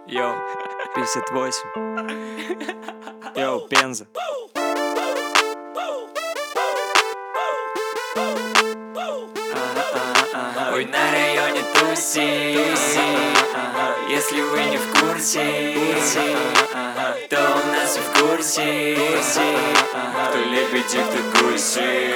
Йоу, 58. Йоу, Пенза. Ой, на районе туси. Если вы не в курсе, то у нас и в курсе. Кто лебеди, кто гуси.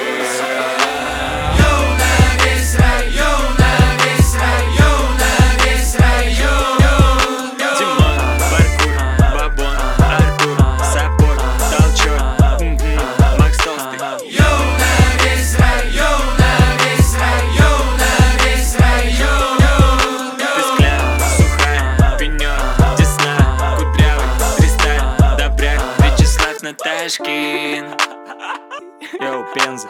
Наташкин. Йоу, Пенза.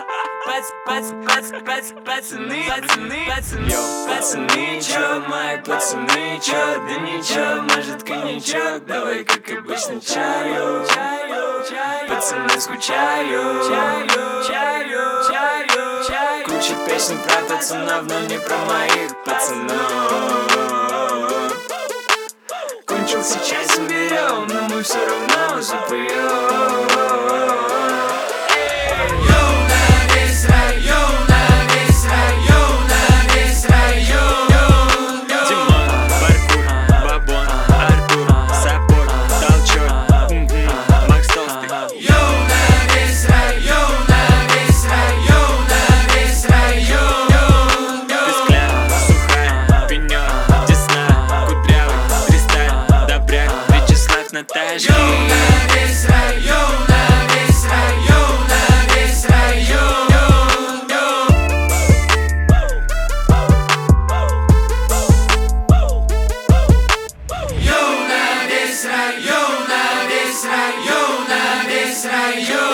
Пацаны, чё, мои пацаны, чё, да ничего, может коньячок, давай как обычно чаю. Пацаны скучаю. Куча песен про пацанов, но не про моих пацанов. Кончился чай, соберем, но мы все равно запоем. Наташкин. На весь район, на весь район, на весь район. Йоу, на весь район, на весь район, на весь район.